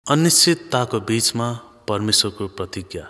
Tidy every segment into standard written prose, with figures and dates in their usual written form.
अनिश्चितताको बीचमा परमेश्वरको प्रतिज्ञा।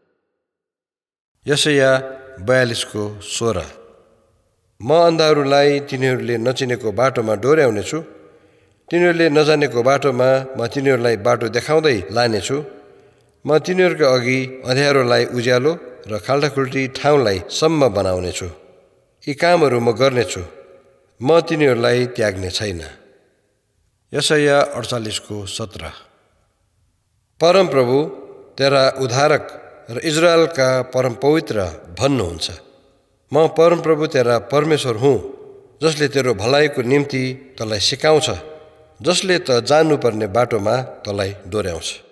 यशाया 42:16। म अन्धाहरूलाई तिनीहरूले नचिनेको बाटोमा डोर्याउनेछु, तिनीहरूले नजानेको बाटोमा म तिनीहरूलाई बाटो देखाउँदै लानेछु। म तिनीहरूका अघि अँध्यारोलाई उज्यालो र खाल्टाखुल्टी ठाउँलाई सम्म बनाउनेछु। यी कामहरू म गर्नेछु, म तिनीहरूलाई त्याग्ने छैन। यशाया 48:17। परमप्रभु तेरा उद्धारक र इजरायलका परमपवित्र भन्नुहुन्छ, म परमप्रभु तेरा परमेश्वर हुँ, जसले तेरो भलाइको निम्ति तँलाई सिकाउँछ, जसले त जानुपर्ने बाटोमा तँलाई डोर्याउँछ।